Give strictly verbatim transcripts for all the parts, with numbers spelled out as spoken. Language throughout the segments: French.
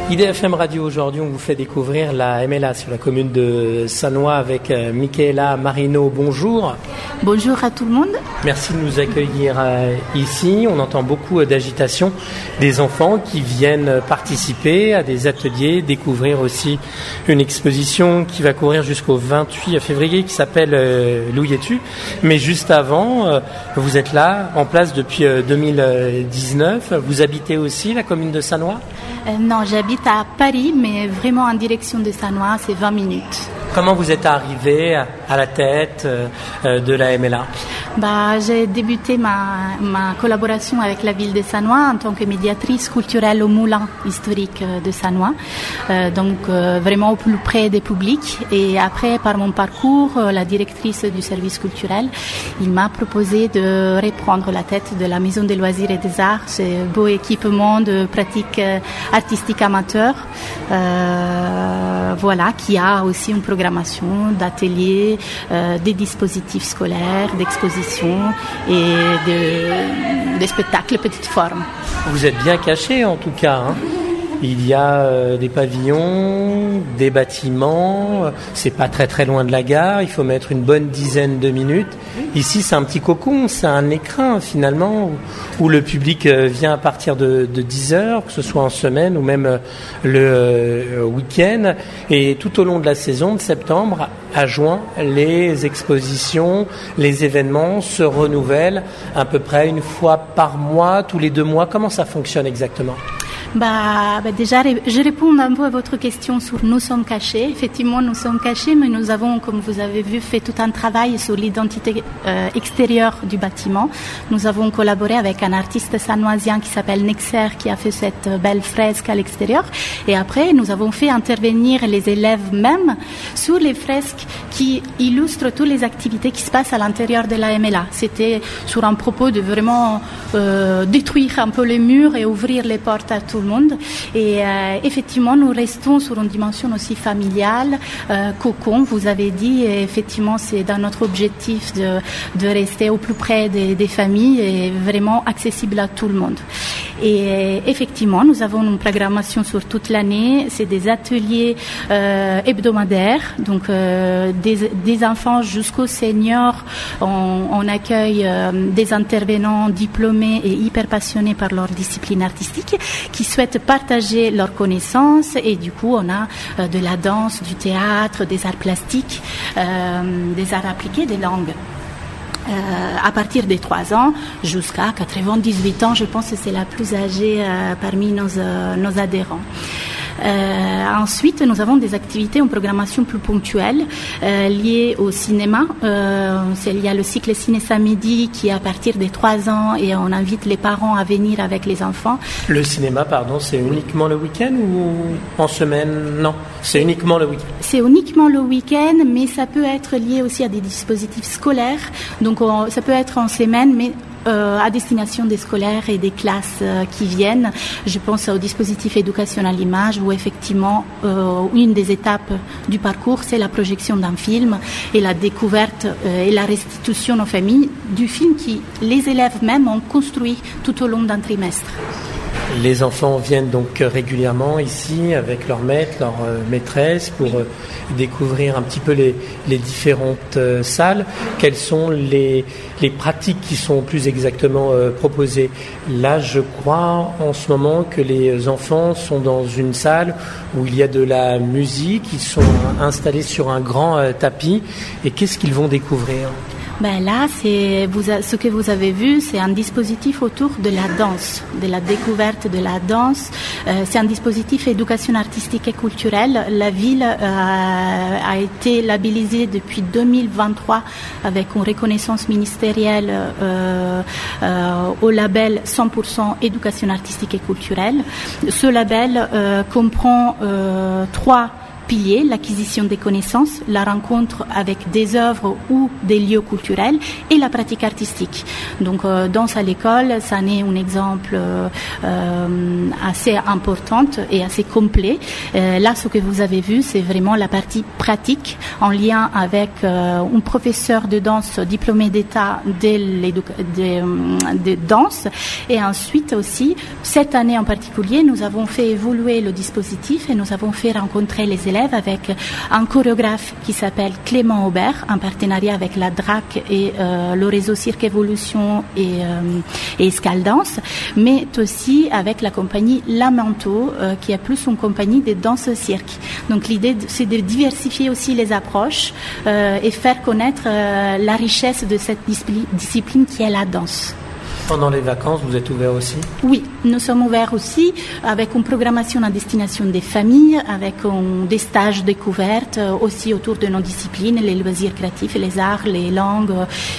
I D F M Radio, aujourd'hui, on vous fait découvrir la M L A sur la commune de Sannois avec euh, Michaela Marino. Bonjour. Bonjour à tout le monde. Merci de nous accueillir euh, ici. On entend beaucoup euh, d'agitation des enfants qui viennent participer à des ateliers, découvrir aussi une exposition qui va courir jusqu'au vingt-huit février qui s'appelle euh, Louis-tu. Mais juste avant, euh, vous êtes là, en place depuis euh, deux mille dix-neuf. Vous habitez aussi la commune de Sannois ? euh, Non, j'habite à Paris, mais vraiment en direction de Sannois, c'est vingt minutes. Comment vous êtes arrivé à la tête euh, de la M L A ? Bah, j'ai débuté ma, ma collaboration avec la ville de Sannois en tant que médiatrice culturelle au moulin historique de Sannois, euh, donc euh, vraiment au plus près des publics. Et après, par mon parcours, euh, la directrice du service culturel, il m'a proposé de reprendre la tête de la Maison des loisirs et des arts, ce beau équipement de pratiques euh, artistiques amateurs, euh, voilà, qui a aussi une programmation d'ateliers, euh, des dispositifs scolaires, d'expositions et de, de spectacles petite forme. Vous êtes bien caché en tout cas, hein. Il y a euh, des pavillons, des bâtiments, c'est pas très très loin de la gare, il faut mettre une bonne dizaine de minutes. Ici c'est un petit cocon, c'est un écrin finalement où, où le public euh, vient à partir de, de dix heures, que ce soit en semaine ou même euh, le euh, week-end. Et tout au long de la saison, de septembre à juin, les expositions, les événements se renouvellent à peu près une fois par mois, tous les deux mois. Comment ça fonctionne exactement ? Bah, bah déjà, je réponds un peu à votre question sur nous sommes cachés. Effectivement, nous sommes cachés, mais nous avons, comme vous avez vu, fait tout un travail sur l'identité euh, extérieure du bâtiment. Nous avons collaboré avec un artiste sannoisien qui s'appelle Nexer, qui a fait cette belle fresque à l'extérieur. Et après, nous avons fait intervenir les élèves même sur les fresques qui illustrent toutes les activités qui se passent à l'intérieur de la M L A. C'était sur un propos de vraiment euh, détruire un peu les murs et ouvrir les portes à tout le monde. Et euh, effectivement, nous restons sur une dimension aussi familiale, euh, cocon, vous avez dit, et effectivement, c'est dans notre objectif de, de rester au plus près des, des familles et vraiment accessible à tout le monde. Et effectivement, nous avons une programmation sur toute l'année, c'est des ateliers euh, hebdomadaires, donc euh, des, des enfants jusqu'aux seniors. On, on accueille euh, des intervenants diplômés et hyper passionnés par leur discipline artistique qui souhaitent partager leurs connaissances, et du coup on a euh, de la danse, du théâtre, des arts plastiques, euh, des arts appliqués, des langues. Euh, à partir des trois ans jusqu'à quatre-vingt-dix-huit ans, je pense que c'est la plus âgée euh, parmi nos, euh, nos adhérents. Euh, ensuite, nous avons des activités en programmation plus ponctuelle euh, liées au cinéma. Euh, c'est, il y a le cycle Ciné Samedi qui est à partir des trois ans et on invite les parents à venir avec les enfants. Le cinéma, pardon, c'est uniquement le week-end ou en semaine ? Non, c'est uniquement le week-end. C'est uniquement le week-end, mais ça peut être lié aussi à des dispositifs scolaires. Donc on, ça peut être en semaine, mais Euh, à destination des scolaires et des classes euh, qui viennent. Je pense au dispositif éducation à l'image où effectivement euh, une des étapes du parcours, c'est la projection d'un film et la découverte euh, et la restitution aux familles du film qui les élèves même ont construit tout au long d'un trimestre. Les enfants viennent donc régulièrement ici avec leur maître, leur euh, maîtresse pour euh, découvrir un petit peu les, les différentes euh, salles. Quelles sont les, les pratiques qui sont plus exactement euh, proposées ? Là, je crois en ce moment que les enfants sont dans une salle où il y a de la musique, ils sont installés sur un grand euh, tapis. Et qu'est-ce qu'ils vont découvrir ? Ben là, c'est vous, ce que vous avez vu, c'est un dispositif autour de la danse, de la découverte de la danse. Euh, c'est un dispositif éducation artistique et culturelle. La ville euh, a été labellisée depuis deux mille vingt-trois avec une reconnaissance ministérielle euh, euh, au label cent pour cent éducation artistique et culturelle. Ce label euh, comprend euh, trois piliers, l'acquisition des connaissances, la rencontre avec des œuvres ou des lieux culturels et la pratique artistique. Donc, euh, danse à l'école, ça en est un exemple euh, euh, assez important et assez complet. Euh, là, ce que vous avez vu, c'est vraiment la partie pratique en lien avec euh, un professeur de danse diplômé d'État de, de, de danse. Et ensuite aussi, cette année en particulier, nous avons fait évoluer le dispositif et nous avons fait rencontrer les élèves avec un chorégraphe qui s'appelle Clément Aubert, en partenariat avec la D R A C et euh, le réseau Cirque Évolution et, euh, et Escaldance, mais aussi avec la compagnie Lamento, euh, qui est plus une compagnie de danse cirque. Donc l'idée, c'est de diversifier aussi les approches euh, et faire connaître euh, la richesse de cette discipline qui est la danse. Pendant les vacances, vous êtes ouvert aussi ? Oui, nous sommes ouverts aussi avec une programmation à destination des familles, avec un, des stages découvertes aussi autour de nos disciplines, les loisirs créatifs, les arts, les langues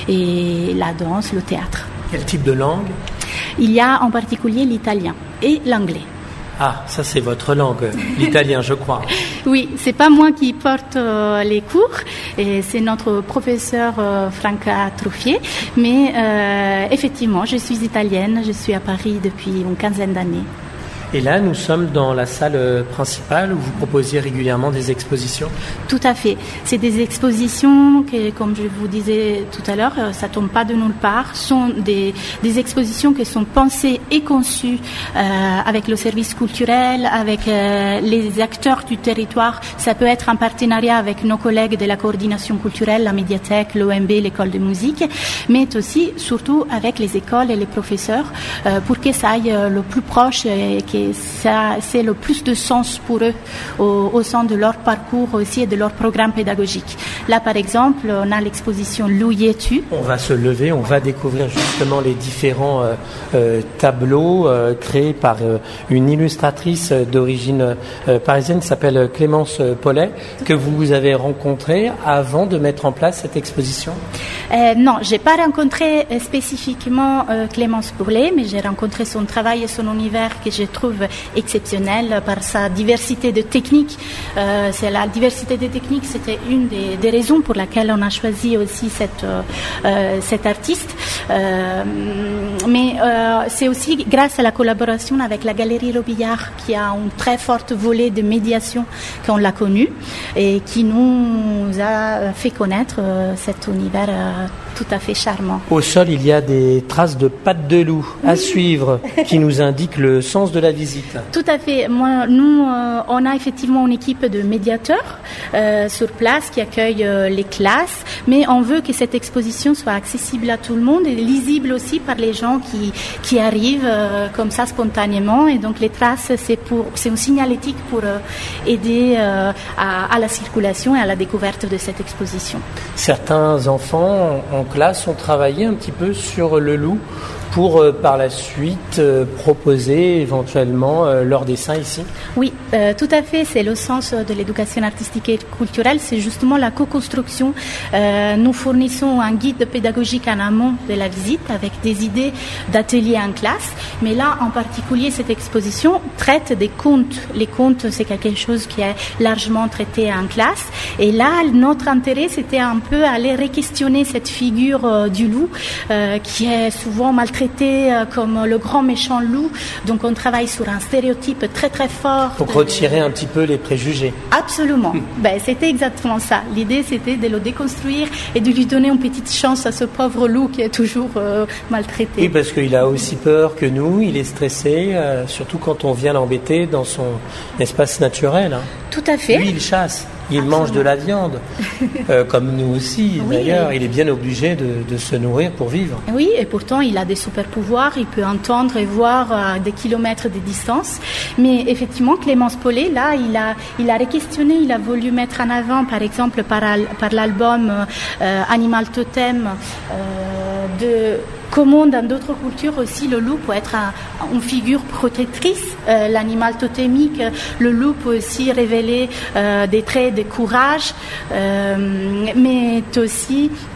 et la danse, le théâtre. Quel type de langue ? Il y a en particulier l'italien et l'anglais. Ah, ça c'est votre langue, l'italien, je crois. Oui, c'est pas moi qui porte euh, les cours, et c'est notre professeur euh, Franca Truffier, mais euh, effectivement, je suis italienne, je suis à Paris depuis une quinzaine d'années. Et là, nous sommes dans la salle principale où vous proposiez régulièrement des expositions ? Tout à fait. C'est des expositions qui, comme je vous disais tout à l'heure, ça tombe pas de nulle part. Sont des, des expositions qui sont pensées et conçues euh, avec le service culturel, avec euh, les acteurs du territoire. Ça peut être en partenariat avec nos collègues de la coordination culturelle, la médiathèque, l'O M B, l'école de musique, mais aussi, surtout, avec les écoles et les professeurs euh, pour que ça aille le plus proche et que ça, c'est le plus de sens pour eux au, au sein de leur parcours aussi et de leur programme pédagogique. Là, par exemple, on a l'exposition Louietu. On va se lever, on va découvrir justement les différents euh, euh, tableaux euh, créés par euh, une illustratrice d'origine euh, parisienne qui s'appelle Clémence Paulet, que vous avez rencontrée avant de mettre en place cette exposition ? euh, Non, je n'ai pas rencontré spécifiquement euh, Clémence Paulet, mais j'ai rencontré son travail et son univers que je trouve exceptionnel par sa diversité de techniques. Euh, c'est la diversité des techniques, c'était une des, des raisons pour laquelle on a choisi aussi cette, euh, cet artiste. Euh, mais euh, c'est aussi grâce à la collaboration avec la Galerie Robillard qui a une très forte volet de médiation qu'on l'a connue et qui nous a fait connaître euh, cet univers euh, tout à fait charmant. Au sol, il y a des traces de pattes de loup à oui. suivre qui nous indiquent le sens de la visite. Tout à fait. Moi, nous, euh, on a effectivement une équipe de médiateurs euh, sur place qui accueille euh, les classes, mais on veut que cette exposition soit accessible à tout le monde et lisible aussi par les gens qui, qui arrivent euh, comme ça spontanément. Et donc les traces, c'est, pour, c'est une signalétique pour euh, aider euh, à, à la circulation et à la découverte de cette exposition. Certains enfants en classe ont travaillé un petit peu sur le loup pour euh, par la suite euh, proposer éventuellement euh, leur dessin ici. Oui, euh, tout à fait, c'est le sens de l'éducation artistique et culturelle, c'est justement la co-construction. Euh, nous fournissons un guide pédagogique en amont de la visite avec des idées d'ateliers en classe, mais là en particulier cette exposition traite des contes. Les contes, c'est quelque chose qui est largement traité en classe, et là notre intérêt c'était un peu aller re-questionner cette figure euh, du loup euh, qui est souvent maltraité traité comme le grand méchant loup. Donc on travaille sur un stéréotype très très fort. Pour retirer un petit peu les préjugés. Absolument. Ben, c'était exactement ça. L'idée c'était de le déconstruire et de lui donner une petite chance à ce pauvre loup qui est toujours euh, maltraité. Oui, parce qu'il a aussi peur que nous, il est stressé, euh, surtout quand on vient l'embêter dans son espace naturel. Hein. Tout à fait. Lui, il chasse. Il Absolument. mange de la viande, euh, comme nous aussi oui, d'ailleurs. Oui. Il est bien obligé de, de se nourrir pour vivre. Oui, et pourtant il a des super pouvoirs. Il peut entendre et voir à des kilomètres de distance. Mais effectivement, Clémence Paulet, là, il a, il a re-questionné. Il a voulu mettre en avant, par exemple, par, par l'album euh, Animal Totem euh, de comment dans d'autres cultures aussi le loup peut être un, une figure protectrice, euh, l'animal totémique, le loup peut aussi révéler euh, des traits de courage, euh, mais aussi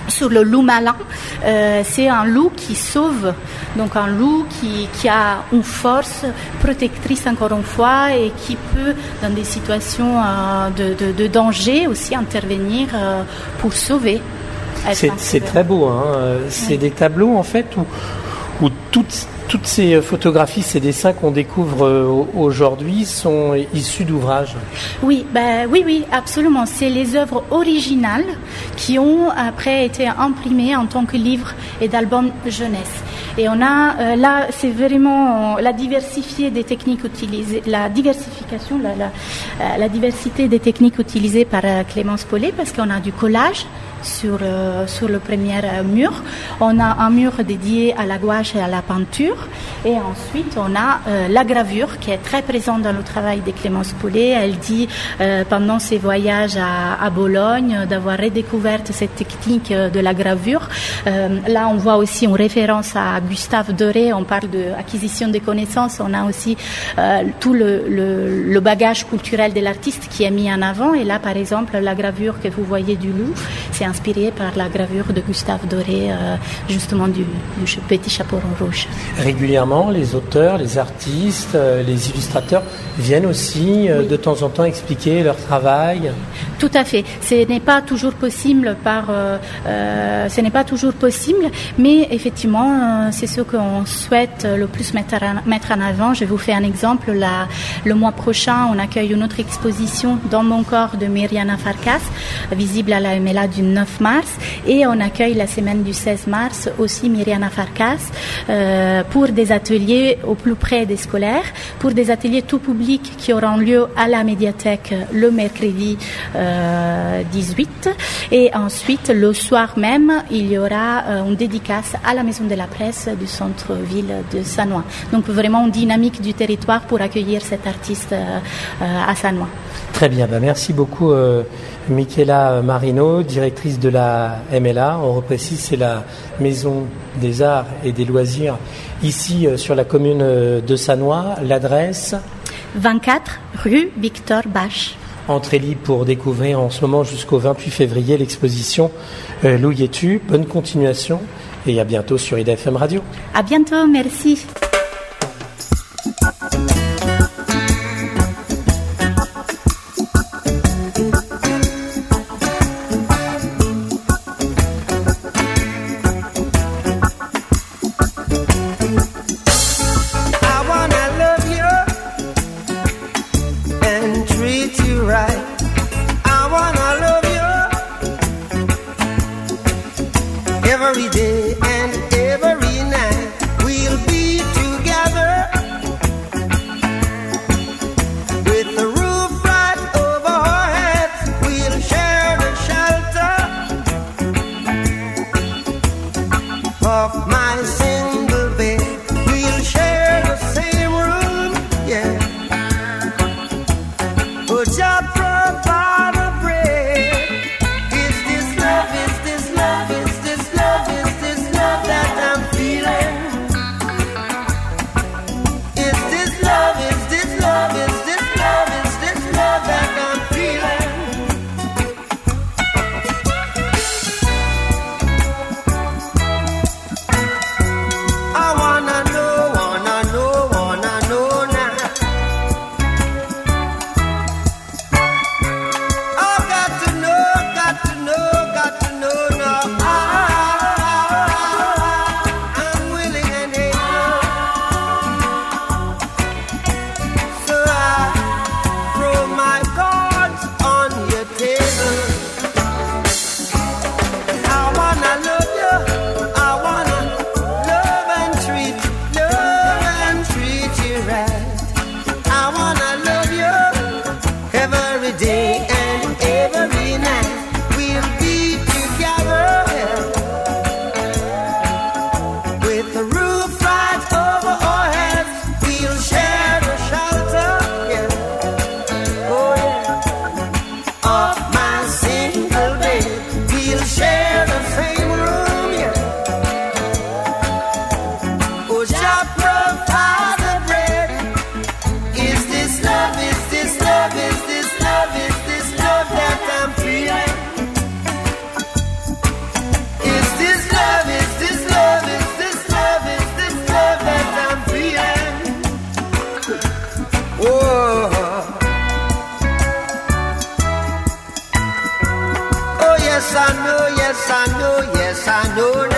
sur le loup malin. Euh, c'est un loup qui sauve, donc un loup qui, qui a une force protectrice encore une fois et qui peut, dans des situations euh, de, de, de danger, aussi intervenir euh, pour sauver. C'est, c'est très beau, hein. C'est oui. Des tableaux en fait où, où toutes, toutes ces photographies, ces dessins qu'on découvre aujourd'hui sont issus d'ouvrages. Oui, ben, oui, oui, absolument. C'est les œuvres originales qui ont après été imprimées en tant que livres et d'albums jeunesse. Et on a euh, là, c'est vraiment la diversité des techniques utilisées, la diversification, la, la, euh, la diversité des techniques utilisées par euh, Clémence Paulet, parce qu'on a du collage sur euh, sur le premier euh, mur, on a un mur dédié à la gouache et à la peinture, et ensuite on a euh, la gravure qui est très présente dans le travail de Clémence Paulet. Elle dit euh, pendant ses voyages à, à Bologne d'avoir redécouvert cette technique de la gravure. Euh, là on voit aussi une référence à Gustave Doré, on parle d'acquisition de connaissances, on a aussi euh, tout le, le, le bagage culturel de l'artiste qui est mis en avant, et là par exemple la gravure que vous voyez du loup, c'est inspiré par la gravure de Gustave Doré, euh, justement du, du Petit Chaperon Rouge. Régulièrement, les auteurs, les artistes, euh, les illustrateurs viennent aussi euh, oui. de temps en temps expliquer leur travail. Tout à fait. Ce n'est pas toujours possible par, euh, euh, ce n'est pas toujours possible, mais effectivement, euh, c'est ce qu'on souhaite le plus mettre en, mettre en avant. Je vous fais un exemple. La, le mois prochain, on accueille une autre exposition Dans mon corps de Myriana Farkas, visible à la M L A du neuf mars, et on accueille la semaine du seize mars aussi Myriana Farkas euh, pour des ateliers au plus près des scolaires, pour des ateliers tout public qui auront lieu à la médiathèque le mercredi euh, dix-huit, et ensuite le soir même il y aura euh, une dédicace à la maison de la presse du centre-ville de Sannois. Donc vraiment une dynamique du territoire pour accueillir cet artiste euh, euh, à Sannois. Très bien, bah merci beaucoup euh, Michaela Marino, directrice de la M L A. On reprécise, c'est la Maison des Arts et des Loisirs ici euh, sur la commune de Sannois. L'adresse vingt-quatre rue Victor Bach. Entrée libre pour découvrir en ce moment jusqu'au vingt-huit février l'exposition euh, Louis-tu. Bonne continuation et à bientôt sur I D F M Radio. À bientôt, merci. Every day and every night we'll be together. yes I know, yes I know, yes I know.